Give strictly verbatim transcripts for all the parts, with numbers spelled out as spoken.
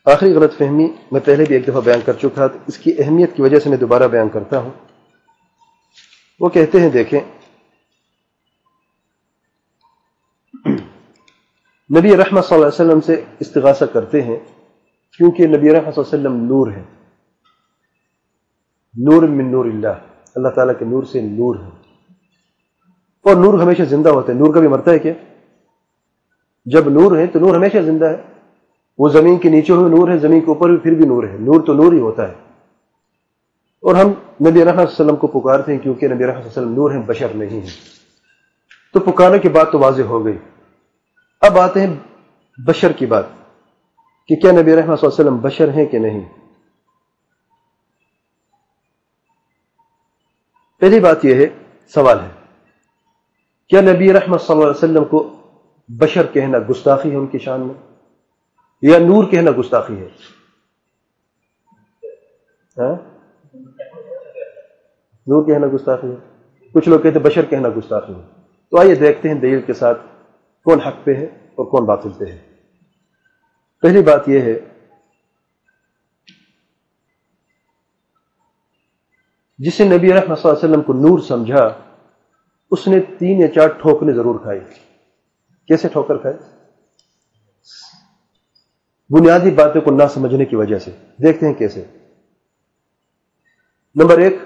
آخری غلط فہمی میں پہلے بھی ایک دفعہ بیان کر چکا تھا، اس کی اہمیت کی وجہ سے میں دوبارہ بیان کرتا ہوں۔ وہ کہتے ہیں دیکھیں نبی رحمت صلی اللہ علیہ وسلم سے استغاثہ کرتے ہیں کیونکہ نبی رحمت صلی اللہ علیہ وسلم نور ہے، نور من نور اللہ، اللہ تعالیٰ کے نور سے نور ہے، اور نور ہمیشہ زندہ ہوتا ہے۔ نور کبھی مرتا ہے کیا؟ جب نور ہے تو نور ہمیشہ زندہ ہے۔ وہ زمین کے نیچے ہوئے نور ہے، زمین کے اوپر بھی پھر بھی نور ہے، نور تو نور ہی ہوتا ہے۔ اور ہم نبی رحمت صلی اللہ علیہ وسلم کو پکارتے ہیں کیونکہ نبی رحمت صلی اللہ علیہ وسلم نور ہیں، بشر نہیں ہیں۔ تو پکارنے کی بات تو واضح ہو گئی۔ اب آتے ہیں بشر کی بات کہ کیا نبی رحمت صلی اللہ علیہ وسلم بشر ہیں کہ نہیں۔ پہلی بات یہ ہے، سوال ہے، کیا نبی رحمت صلی اللہ علیہ وسلم کو بشر کہنا گستاخی ہے ان کی شان میں، یا نور کہنا گستاخی ہے؟ ہاں؟ نور کہنا گستاخی ہے، کچھ لوگ کہتے ہیں بشر کہنا گستاخی ہے۔ تو آئیے دیکھتے ہیں دلیل کے ساتھ کون حق پہ ہے اور کون باطل پہ ہے۔ پہلی بات یہ ہے، جسے نبی رحمت صلی اللہ علیہ وسلم کو نور سمجھا اس نے تین یا چار ٹھوکریں ضرور کھائی۔ کیسے ٹھوکر کھائے؟ بنیادی باتوں کو نہ سمجھنے کی وجہ سے۔ دیکھتے ہیں کیسے۔ نمبر ایک،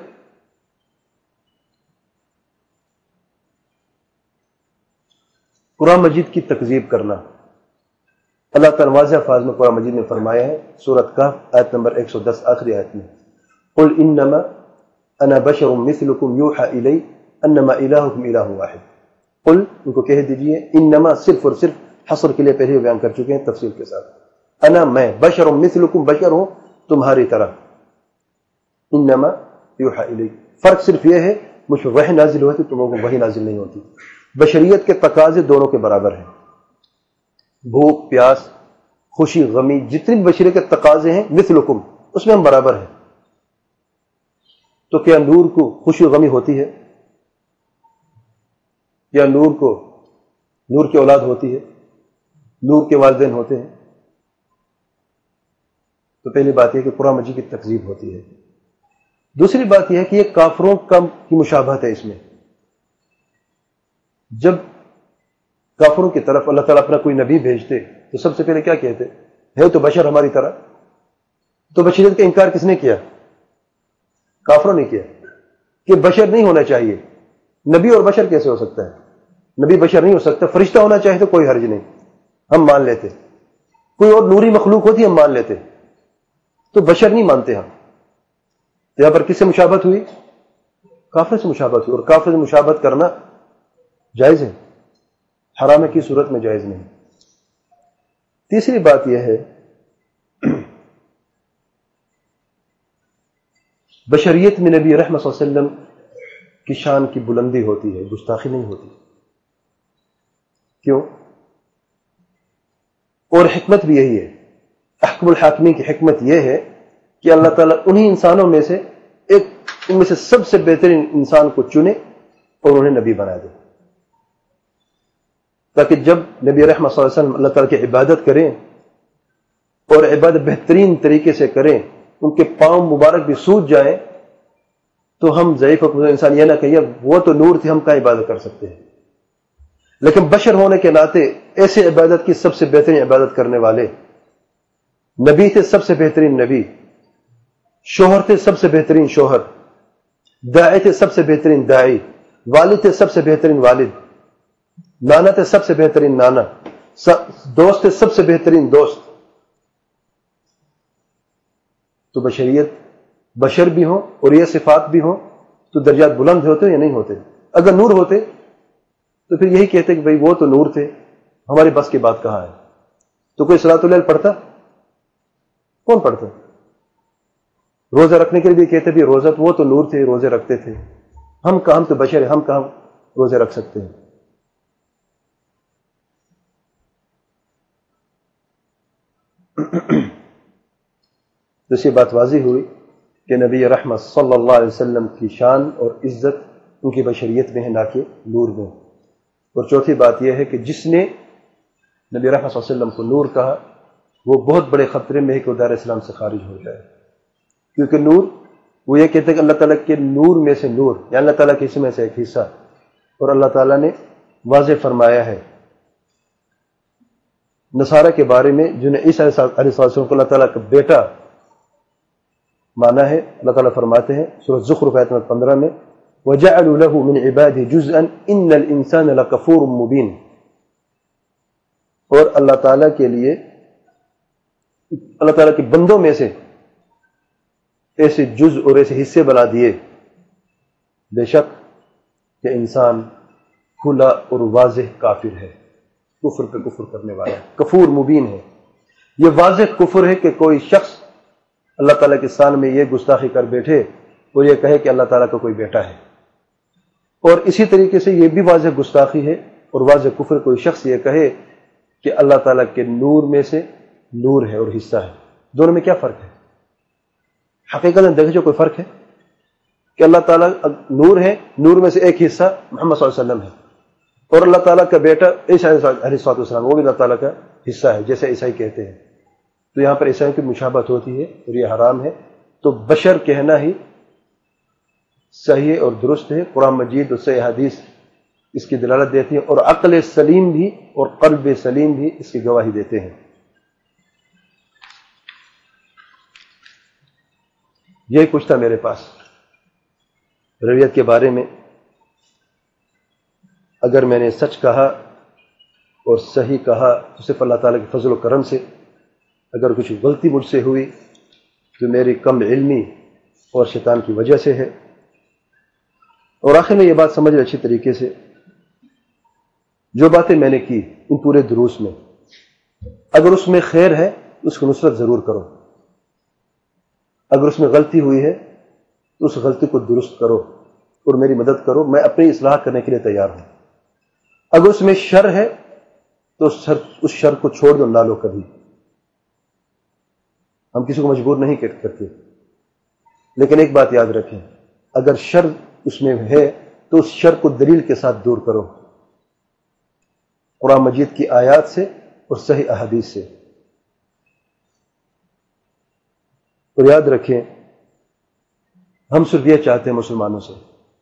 قرآن مجید کی تکذیب کرنا۔ اللہ تعالیٰ واضح الفاظ میں قرآن مجید میں فرمایا ہے، سورۃ کہف آیت نمبر ایک سو دس آخری آیت میں، قل انما انا بشر مثلکم یوحى الی انما الہکم الہ واحد۔ قل، ان کو کہہ دیجئے، انما صرف اور صرف حصر کے لیے پہلے بیان کر چکے ہیں تفصیل کے ساتھ، انا میں، بشر مثلکم بشر ہوں تمہاری طرح، انما یوحى الی، فرق صرف یہ ہے مجھ پر وحی نازل ہوتی، تم لوگوں کو وحی نازل نہیں ہوتی۔ بشریت کے تقاضے دونوں کے برابر ہیں، بھوک پیاس خوشی غمی جتنی بھی بشریت کے تقاضے ہیں مثلکم، اس میں ہم برابر ہیں۔ تو کیا نور کو خوشی غمی ہوتی ہے؟ یا نور کو نور کی اولاد ہوتی ہے؟ نور کے والدین ہوتے ہیں؟ تو پہلی بات یہ کہ قرآن مجید کی تکذیب ہوتی ہے۔ دوسری بات یہ ہے کہ یہ کافروں کا کی مشابہت ہے اس میں۔ جب کافروں کی طرف اللہ تعالیٰ اپنا کوئی نبی بھیجتے تو سب سے پہلے کیا کہتے؟ ہے تو بشر ہماری طرح۔ تو بشریت کا انکار کس نے کیا؟ کافروں نے کیا کہ بشر نہیں ہونا چاہیے۔ نبی اور بشر کیسے ہو سکتا ہے؟ نبی بشر نہیں ہو سکتا، فرشتہ ہونا چاہیے تو کوئی حرج نہیں، ہم مان لیتے۔ کوئی اور نوری مخلوق ہوتی ہم مان لیتے، تو بشر نہیں مانتے ہم۔ یہاں پر کس سے مشابہت ہوئی؟ کافر سے مشابہت ہوئی، اور کافر سے مشابہت کرنا جائز ہے، حرام کی صورت میں جائز نہیں۔ تیسری بات یہ ہے، بشریت میں نبی رحمت صلی اللہ علیہ وسلم کی شان کی بلندی ہوتی ہے، گستاخی نہیں ہوتی۔ کیوں؟ اور حکمت بھی یہی ہے، احکم الحاکمین کی حکمت یہ ہے کہ اللہ تعالیٰ انہی انسانوں میں سے ایک، ان میں سے سب سے بہترین انسان کو چنے اور انہیں نبی بنا دے، تاکہ جب نبی رحمت صلی اللہ علیہ وسلم اللہ تعالیٰ کی عبادت کریں اور عبادت بہترین طریقے سے کریں، ان کے پاؤں مبارک بھی سوج جائیں، تو ہم ضعیف اور انسان یہ نہ کہیے وہ تو نور تھے، ہم کا عبادت کر سکتے ہیں۔ لیکن بشر ہونے کے ناطے ایسے عبادت کی سب سے بہترین عبادت کرنے والے نبی تھے، سب سے بہترین نبی، شوہر تھے سب سے بہترین شوہر، داعی تھے سب سے بہترین داعی، والد تھے سب سے بہترین والد، نانا تھے سب سے بہترین نانا، دوست تھے سب سے بہترین دوست۔ تو بشریت بشر بھی ہوں اور یہ صفات بھی ہوں تو درجات بلند ہوتے یا نہیں ہوتے؟ اگر نور ہوتے تو پھر یہی کہتے کہ بھئی وہ تو نور تھے، ہماری بس کی بات کہاں ہے؟ تو کوئی صلاۃ اللیل پڑھتا؟ کون پڑھتا؟ روزہ رکھنے کے لیے بھی کہتے بھی روزہ تو وہ تو نور تھے، روزے رکھتے تھے، ہم کہاں، ہم تو بشر ہیں، ہم کہاں روزے رکھ سکتے ہیں؟ تو اس یہ بات واضح ہوئی کہ نبی رحمت صلی اللہ علیہ وسلم کی شان اور عزت ان کی بشریت میں ہے، نہ کہ نور میں۔ اور چوتھی بات یہ ہے کہ جس نے نبی رحمت صلی اللہ علیہ وسلم کو نور کہا وہ بہت بڑے خطرے میں ہے کہ وہ دائرہ اسلام سے خارج ہو جائے. کیونکہ نور، وہ یہ کہتے ہیں کہ اللہ تعالیٰ کے نور میں سے نور، یا اللہ تعالیٰ کے حصے میں سے ایک حصہ. اور اللہ تعالیٰ نے واضح فرمایا ہے نصارہ کے بارے میں، جنہیں عیسیٰ علیہ السلام کو اللہ تعالیٰ کا بیٹا مانا ہے. اللہ تعالیٰ فرماتے ہیں سورۃ زخرف آیت نمبر پندرہ میں وَجَعَلُوا لَهُ مِنْ عِبَادِهِ جُزْءًا إِنَّ الْإِنسَانَ لَكَفُورٌ مُبِينٌ. اور اللہ تعالیٰ کے لیے، اللہ تعالیٰ کے بندوں میں سے ایسے جز اور ایسے حصے بنا دیے، بے شک کہ انسان کھلا اور واضح کافر ہے، کفر پہ کفر کرنے والا، کفور مبین ہے. یہ واضح کفر ہے کہ کوئی شخص اللہ تعالیٰ کے شان میں یہ گستاخی کر بیٹھے اور یہ کہے کہ اللہ تعالیٰ کا کوئی بیٹا ہے. اور اسی طریقے سے یہ بھی واضح گستاخی ہے اور واضح کفر کوئی شخص یہ کہے کہ اللہ تعالیٰ کے نور میں سے نور ہے اور حصہ ہے. دونوں میں کیا فرق ہے؟ حقیقت دیکھیں جو کوئی فرق ہے کہ اللہ تعالیٰ نور ہے، نور میں سے ایک حصہ محمد صلی اللہ علیہ وسلم ہے، اور اللہ تعالیٰ کا بیٹا عیسیٰ علیہ السلام وہ بھی اللہ تعالیٰ کا حصہ ہے جیسے عیسائی کہتے ہیں. تو یہاں پر عیسائیوں کی مشابہت ہوتی ہے اور یہ حرام ہے. تو بشر کہنا ہی صحیح اور درست ہے. قرآن مجید اور صحیح حدیث اس کی دلالت دیتی ہے، اور عقل سلیم بھی اور قلب سلیم بھی اس کی گواہی دیتے ہیں. یہ کچھ تھا میرے پاس رویت کے بارے میں. اگر میں نے سچ کہا اور صحیح کہا تو صرف اللہ تعالیٰ کے فضل و کرم سے. اگر کچھ غلطی مجھ سے ہوئی تو میری کم علمی اور شیطان کی وجہ سے ہے. اور آخر میں یہ بات سمجھ اچھی طریقے سے، جو باتیں میں نے کی ان پورے دروس میں، اگر اس میں خیر ہے اس کو نصرت ضرور کرو، اگر اس میں غلطی ہوئی ہے تو اس غلطی کو درست کرو اور میری مدد کرو. میں اپنی اصلاح کرنے کے لیے تیار ہوں. اگر اس میں شر ہے تو اس شر کو چھوڑ دو، نہ لو کبھی. ہم کسی کو مجبور نہیں کرتے، لیکن ایک بات یاد رکھیں، اگر شر اس میں ہے تو اس شر کو دلیل کے ساتھ دور کرو، قرآن مجید کی آیات سے اور صحیح احادیث سے. اور یاد رکھیں ہم صرف یہ چاہتے ہیں مسلمانوں سے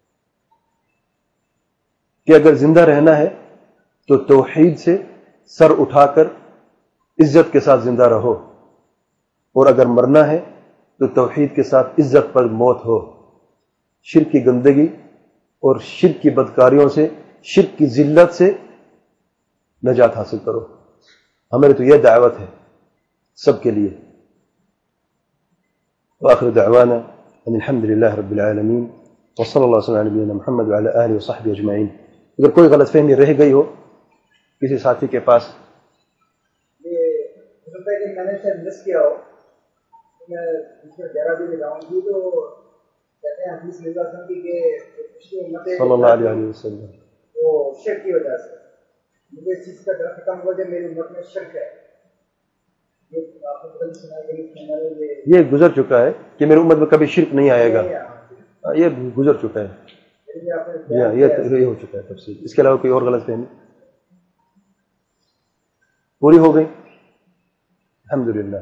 کہ اگر زندہ رہنا ہے تو توحید سے سر اٹھا کر عزت کے ساتھ زندہ رہو، اور اگر مرنا ہے تو توحید کے ساتھ عزت پر موت ہو. شرک کی گندگی اور شرک کی بدکاریوں سے، شرک کی ذلت سے نجات حاصل کرو. ہماری تو یہ دعوت ہے سب کے لیے. وآخر دعوانا ان الحمد للہ رب العالمین وصلی اللہ وسلم علی نبینا محمد وعلی آلہ وصحبہ اجمعین. اگر کوئی غلط فہمی رہ گئی ہو کسی ساتھی کے پاس، میں نے شاید مس کیا ہو، میں اس میں ذرا بھی بتاؤں گی تو کہتے ہیں حدیث مرزا سن کی کہ صلی اللہ علیہ وسلم وہ شرک کی وجہ سے مجھے اس چیز کا ڈر ختم ہوا کہ میری امت میں شرک ہے. یہ گزر چکا ہے کہ میری امت میں کبھی شرک نہیں آئے گا، یہ گزر چکا ہے، یہ ہو چکا ہے تفصیل. اس کے علاوہ کوئی اور غلط فہمی پوری ہو گئی الحمدللہ.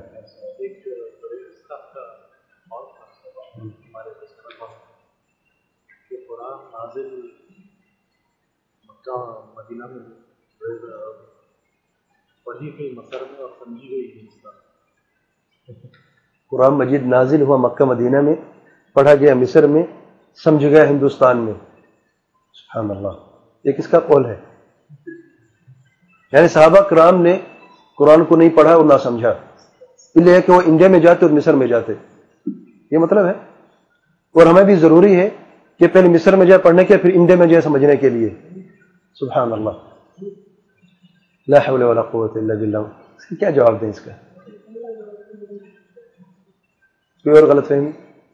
قرآن نازل مکہ مدینہ میں پڑھی گئی مصر میں اور سمجھی گئی ہندوستان. قرآن مجید نازل ہوا مکہ مدینہ میں، پڑھا گیا مصر میں، سمجھ گیا ہندوستان میں. سبحان اللہ. یہ کس کا قول ہے؟ یعنی صحابہ کرام نے قرآن کو نہیں پڑھا اور نہ سمجھا، اس لیے کہ وہ انڈیا میں جاتے اور مصر میں جاتے، یہ مطلب ہے. اور ہمیں بھی ضروری ہے کہ پہلے مصر میں جائے پڑھنے کے، پھر انڈیا میں جائے سمجھنے کے لیے. سبحان اللہ. لا حول ولا قوت الا باللہ. اس کی کیا جواب دیں اس کا؟ کوئی اور غلط فہمی؟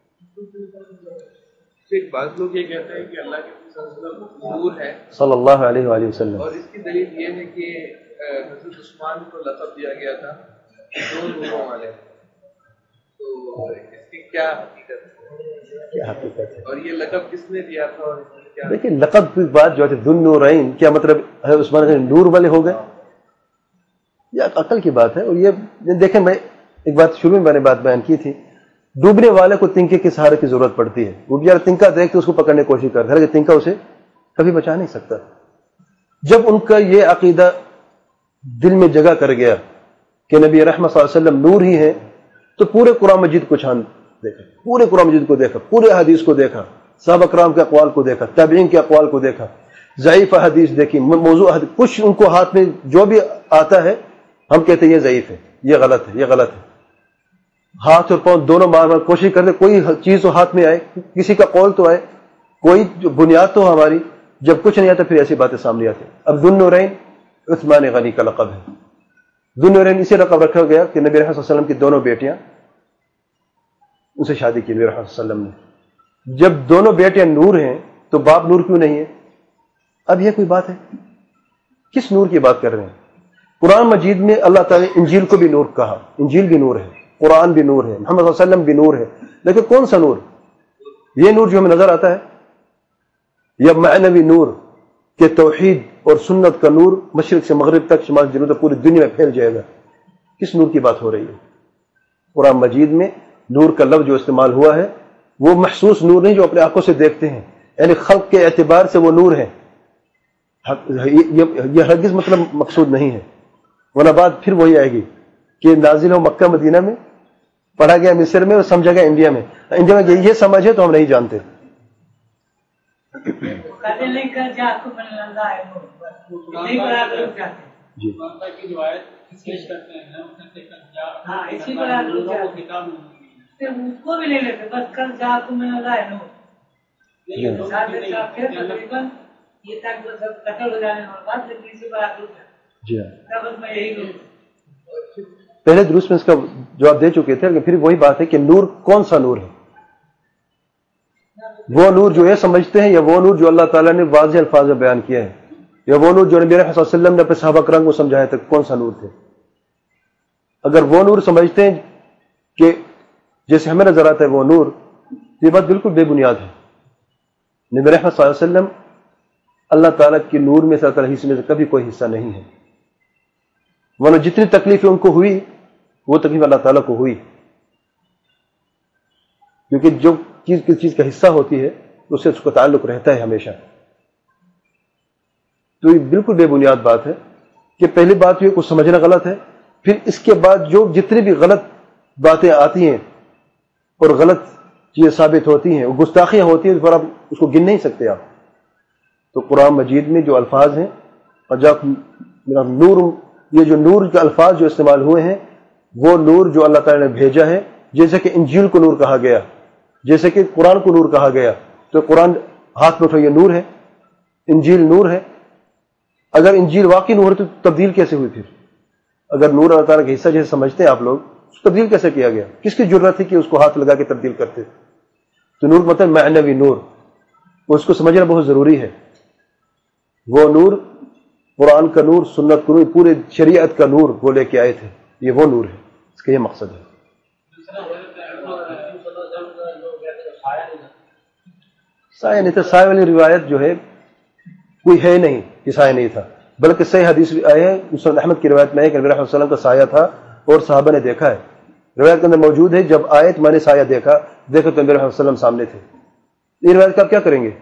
بعض لوگ یہ کہتے ہیں کہ اللہ کے نور ہے صلی اللہ علیہ وآلہ وسلم، اور اس کی دلیل یہ ہے کہ حضرت عثمان کو لقب دیا گیا تھا دو نوروں والے. تو اس کی کیا حقیقت ہے؟ کیا حقیقت ہے؟ اور یہ لقب کس نے دیا تھا اور اس میں کیا؟ دیکھیں لقب کی بات جو ہے ذو النورین، کیا مطلب ہے عثمان کے نور والے ہو گئے؟ یہ عقل کی بات ہے. اور یہ دیکھیں، میں ایک بات شروع میں میں نے بات بیان کی تھی، ڈوبنے والے کو تنکے کے سہارے کی ضرورت پڑتی ہے. وہ بیچارہ تنکا دیکھ کے اس کو پکڑنے کی کوشش کرتا ہے لیکن تنکا اسے کبھی بچا نہیں سکتا. جب ان کا یہ عقیدہ دل میں جگہ کر گیا کہ نبی رحمت صلی اللہ علیہ وسلم نور ہی ہیں، تو پورے قرآن مجید کو چھان دیکھا، پورے قرآن مجید کو دیکھا، پورے حدیث کو دیکھا، صحابہ کرام کے اقوال کو دیکھا، تابعین کے اقوال کو دیکھا، ضعیف حدیث دیکھی، موضوع حدیث، کچھ ان کو ہاتھ میں جو بھی آتا ہے ہم کہتے ہیں یہ ضعیف ہے، یہ غلط ہے، یہ غلط ہے. ہاتھ اور پاؤں دونوں مار مار کوشش کرتے کوئی چیز تو ہاتھ میں آئے، کسی کا قول تو آئے، کوئی بنیاد تو ہماری. جب کچھ نہیں آتا پھر ایسی باتیں سامنے آتی. اب ذو النورین عثمان غنی کا لقب ہے. ذو النورین اسے لقب رکھا گیا کہ نبی رحمت صلی اللہ علیہ وسلم کی دونوں بیٹیاں ان سے شادی کی نبی رحمت صلی اللہ علیہ وسلم نے. جب دونوں بیٹیاں نور ہیں تو باپ نور کیوں نہیں ہے؟ اب یہ کوئی بات ہے؟ کس نور کی بات کر رہے ہیں؟ قرآن مجید میں اللہ تعالیٰ نے انجیل کو بھی نور کہا، انجیل بھی نور ہے، قرآن بھی نور ہے، محمد صلی اللہ علیہ وسلم بھی نور ہے. لیکن کون سا نور؟ یہ نور جو ہمیں نظر آتا ہے یا معنوی نور کہ توحید اور سنت کا نور مشرق سے مغرب تک، شمال جنوب تک پوری دنیا میں پھیل جائے گا؟ کس نور کی بات ہو رہی ہے؟ قرآن مجید میں نور کا لفظ جو استعمال ہوا ہے وہ محسوس نور نہیں جو اپنے آنکھوں سے دیکھتے ہیں، یعنی خلق کے اعتبار سے وہ نور ہے. یہ ہرگز مطلب مقصود نہیں ہے، ورنہ بات پھر وہی آئے گی کہ نازل ہو مکہ مدینہ میں، پڑھا گیا مصر میں اور سمجھا گیا انڈیا میں. انڈیا میں یہ سمجھ ہے تو ہم نہیں جانتے. جی کو بھی نہیں لیتے، بس کل جا کو میں اللہ ہے نور یہ تک قتل ہو جانے اور بات لیکن اسی پر آپ جی بس میں یہی لوں. پہلے درست میں اس کا جواب دے چکے تھے، لیکن پھر وہی بات ہے کہ نور کون سا نور ہے؟ وہ نور جو یہ سمجھتے ہیں یا وہ نور جو اللہ تعالیٰ نے واضح الفاظ میں بیان کیا ہے، یا وہ نور جو نبی صلی اللہ علیہ وسلم نے اپنے صحابہ کرام کو سمجھایا تھا؟ کون سا نور تھے؟ اگر وہ نور سمجھتے ہیں کہ جیسے ہمیں نظر آتا ہے وہ نور، یہ بات بالکل بے بنیاد ہے. نبی رحمت صلی اللہ علیہ وسلم اللہ تعالیٰ کی نور میں سے، اللہ تعالیٰ حصے میں سے کبھی کوئی حصہ نہیں ہے. ورنہ جتنی تکلیفیں ان کو ہوئی وہ تکلیف اللہ تعالیٰ کو ہوئی، کیونکہ جو چیز کس چیز کا حصہ ہوتی ہے اس سے اس کا تعلق رہتا ہے ہمیشہ. تو یہ بالکل بے بنیاد بات ہے کہ پہلی بات یہ کچھ سمجھنا غلط ہے، پھر اس کے بعد جو جتنی بھی غلط باتیں آتی ہیں اور غلط چیزیں ثابت ہوتی ہیں، وہ گستاخیاں ہوتی ہیں، پھر آپ اس کو گن نہیں سکتے آپ. تو قرآن مجید میں جو الفاظ ہیں اور جب نور، یہ جو نور کے الفاظ جو استعمال ہوئے ہیں وہ نور جو اللہ تعالیٰ نے بھیجا ہے، جیسے کہ انجیل کو نور کہا گیا، جیسے کہ قرآن کو نور کہا گیا. تو قرآن ہاتھ میں اٹھو، یہ نور ہے، انجیل نور ہے. اگر انجیل واقعی نور ہے تو تبدیل کیسے ہوئی؟ پھر اگر نور اللہ تعالیٰ کا حصہ جیسے سمجھتے ہیں آپ لوگ، تبدیل کیسے کیا گیا؟ کس کی جرت تھی کہ اس کو ہاتھ لگا کے تبدیل کرتے؟ تو نور مطلب معنوی نور، اس کو سمجھنا بہت ضروری ہے. وہ نور قرآن کا نور، سنت کا نور، پورے شریعت کا نور وہ لے کے آئے تھے. یہ وہ نور ہے، اس کا یہ مقصد ہے. سایہ نہیں تھا، سایہ والی روایت جو ہے کوئی ہے نہیں کہ سایہ نہیں تھا، بلکہ صحیح حدیث آئے ہیں. مسند احمد کی روایت میں ہے کہ نبی صلی اللہ علیہ وسلم کا سایہ تھا اور صحابہ نے دیکھا ہے. روایت کے اندر موجود ہے جب آئے تو میں نے سایہ دیکھا دیکھا تو نبی صلی اللہ علیہ وسلم سامنے تھے. یہ روایت کا آپ کیا کریں گے؟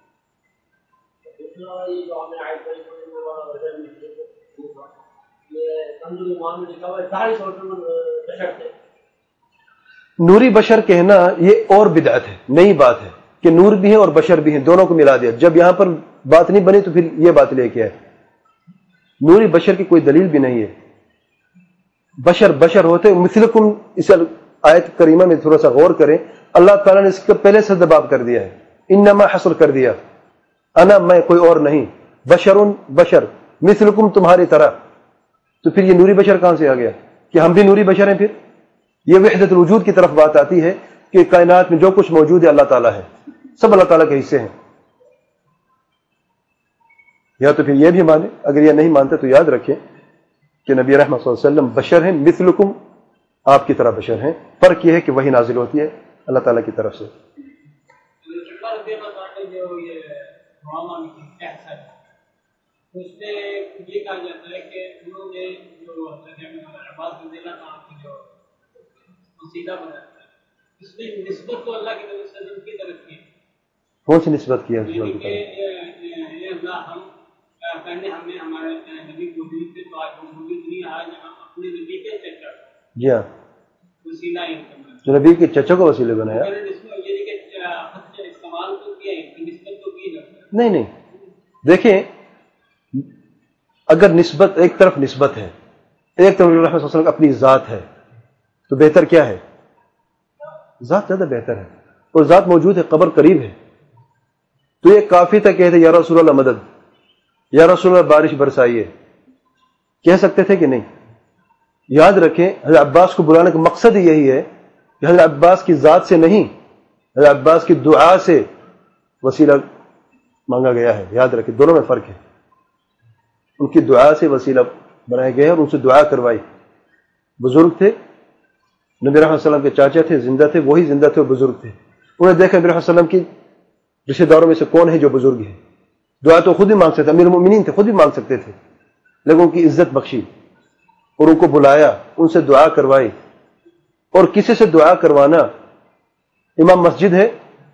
نوری بشر کہنا یہ اور بدعت ہے، نئی بات ہے کہ نور بھی ہے اور بشر بھی ہیں، دونوں کو ملا دیا. جب یہاں پر بات نہیں بنی تو پھر یہ بات لے کے آئے. نوری بشر کی کوئی دلیل بھی نہیں ہے. بشر بشر ہوتے مثلکم. اس آیت کریمہ میں تھوڑا سا غور کریں، اللہ تعالیٰ نے اس کا پہلے سے دباب کر دیا ہے، انما حصر کر دیا، انا میں کوئی اور نہیں، بشرن بشر مثلکم تمہاری طرح. تو پھر یہ نوری بشر کہاں سے آ گیا کہ ہم بھی نوری بشر ہیں؟ پھر یہ وحدت الوجود کی طرف بات آتی ہے کہ کائنات میں جو کچھ موجود ہے اللہ تعالیٰ ہے، سب اللہ تعالیٰ کے حصے ہیں. یا تو پھر یہ بھی مانے، اگر یہ نہیں مانتے تو یاد رکھیں کہ نبی رحمت صلی اللہ علیہ وسلم بشر ہیں، مثلکم آپ کی طرح بشر ہیں. فرق یہ ہے کہ وہی نازل ہوتی ہے اللہ تعالیٰ کی طرف سے. اس میں یہ کہا جاتا ہے کہ انہوں نے جو عباس رضی اللہ عنہ کی جو قصیدہ بنایا تھا اس میں نسبت تو اللہ کے نبی صلی اللہ علیہ وسلم کی طرف کی. کون سی نسبت کیا؟ یعنی کہ اے اللہ ہم پہلے ہمیں ہمارے نبی کو بھی تھے تو آج ہم موجود نہیں, آج ہم اپنے نبی کے چچا جی ہاں وسیلہ جو نبی کے چچا کو وسیلے بنایا. استعمال تو کیا نسبت تو کی نہیں نہیں, دیکھیں اگر نسبت ایک طرف نسبت ہے, ایک طرف رحمۃ اللہ علیہ وسلم اپنی ذات ہے, تو بہتر کیا ہے؟ ذات زیادہ بہتر ہے, اور ذات موجود ہے, قبر قریب ہے. تو یہ کافی تھا کہتے یا رسول اللہ مدد, یا رسول اللہ بارش برسائیے, کہہ سکتے تھے کہ نہیں؟ یاد رکھیں حضرت عباس کو بلانے کا مقصد ہی یہی ہے کہ حضرت عباس کی ذات سے نہیں, حضرت عباس کی دعا سے وسیلہ مانگا گیا ہے. یاد رکھیں دونوں میں فرق ہے. ان کی دعا سے وسیلہ بنایا گیا ہے اور ان سے دعا کروائی. بزرگ تھے, نبی رحمۃ اللہ وسلم کے چاچا تھے, زندہ تھے, وہی زندہ تھے اور بزرگ تھے. انہوں نے دیکھا نبی رحمۃ اللہ وسلم کی رشتے داروں میں سے کون ہے جو بزرگ ہے. دعا تو خود ہی مانگ سکتے, امیر المؤمنین تھے, خود بھی مانگ سکتے تھے, لیکن ان کی عزت بخشی اور ان کو بلایا, ان سے دعا کروائی. اور کسی سے دعا کروانا, امام مسجد ہے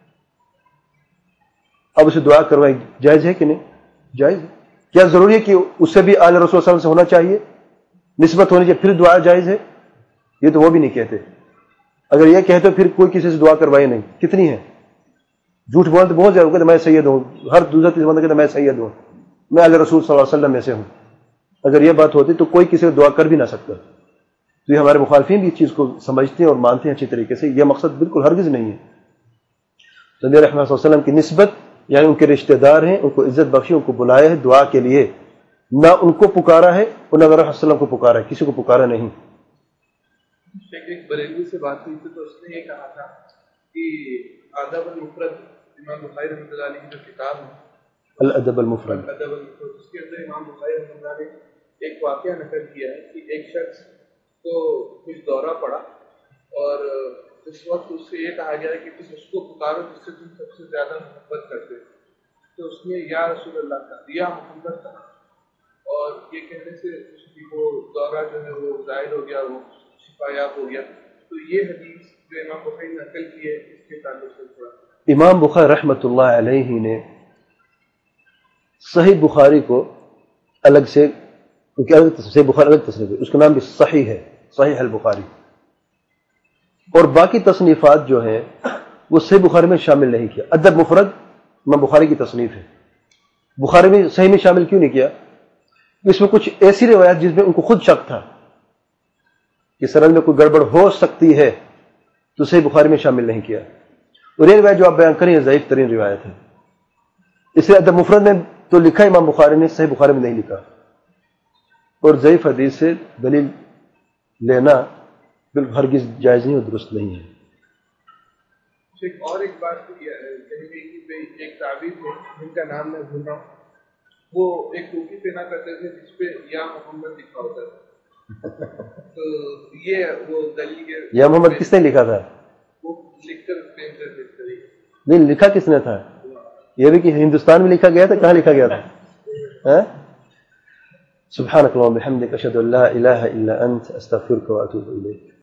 اب اسے دعا کروائی, جائز ہے کہ نہیں؟ جائز ہے. کیا ضروری ہے کہ اس سے بھی آل رسول صلی اللہ علیہ وسلم سے ہونا چاہیے, نسبت ہونی چاہیے, پھر دعا جائز ہے؟ یہ تو وہ بھی نہیں کہتے. اگر یہ کہتے پھر کوئی کسی سے دعا کروائی نہیں. کتنی ہے جھوٹ بولتے بہت زیادہ, کہتے میں سید ہوں, ہر دوسرا تیسرا بندہ کہتا میں سید ہوں, میں آل رسول صلی اللہ علیہ وسلم میں سے ہوں. اگر یہ بات ہوتی تو کوئی کسی سے دعا کر بھی نہ سکتا. تو یہ ہمارے مخالفین بھی اس چیز کو سمجھتے ہیں اور مانتے ہیں اچھی طریقے سے. یہ مقصد بالکل ہرگز نہیں ہے. تو نبی رحمۃ اللہ صلی اللہ علیہ وسلم کی نسبت یعنی ان کے رشتہ دار ہیں, ان کو عزت بخشی, ان کو بلایا ہے دعا کے لیے, نہ ان کو پکارا ہے اور نہ نبی رحمۃ اللہ علیہ وسلم کو پکارا ہے, کسی کو پکارا نہیں. ایک بریلوی سے بات ہوئی تھی تو اس نے یہ کہا تھا کہ ادب المفرد امام بخاری رحمۃ اللہ علیہ کی جو کتاب ہے الادب المفرد, الادب المفرد, اس کے اندر امام بخاری رحمۃ اللہ علیہ نے ایک واقعہ نقل کیا ہے کہ ایک شخص کو کچھ دورہ پڑا اور اس وقت اس سے یہ کہا گیا کہ کس اس کو پکارو جس سے تم سب سے زیادہ محبت کرتے. تو اس نے یا رسول اللہ کا یا محمد کہا, اور یہ کہنے سے اس کی وہ دورہ جو ہے وہ ظاہر ہو گیا, وہ شفا یاب ہو گیا. تو یہ حدیث جو امام بخاری نے نقل کی ہے اس کے تعلق سے تھوڑا. امام بخاری رحمۃ اللہ علیہ نے صحیح بخاری کو الگ سے, کیونکہ الگ صحیح بخاری الگ تصنیف ہے, اس کا نام بھی صحیح ہے, صحیح البخاری. اور باقی تصنیفات جو ہیں وہ صحیح بخاری میں شامل نہیں کیا. ادب مفرد امام بخاری کی تصنیف ہے, بخاری میں صحیح میں شامل کیوں نہیں کیا؟ اس میں کچھ ایسی روایات جس میں ان کو خود شک تھا کہ سند میں کوئی گڑبڑ ہو سکتی ہے, تو صحیح بخاری میں شامل نہیں کیا. اور یہ روایت جو آپ بیان کریں یہ ضعیف ترین روایت ہے. اس لیے ادب مفرد میں تو لکھا امام بخاری نے, صحیح بخاری میں نہیں لکھا. اور ضعیف حدیث سے دلیل لینا بالکل ہرگز جائز نہیں اور درست نہیں ہے. اور ایک بات کہی کہ ایک تعبیر ہے جن کا نام میں بھول رہا ہوں, وہ ایک ٹوپی پہنا کرتے تھے جس پہ یا محمد لکھا ہوتا تھا. تو یہ وہ دلیل کے یا محمد کس نے لکھا تھا؟ وہ لکھ کر پہن کر دیکھتے. نہیں, لکھا کس نے تھا؟ یہ بھی کہ ہندوستان میں لکھا گیا تھا, کہاں لکھا گیا تھا؟ سبحانک اللہم وبحمدک اشہد ان لا الہ الا انت استغفرک واتوب الیک.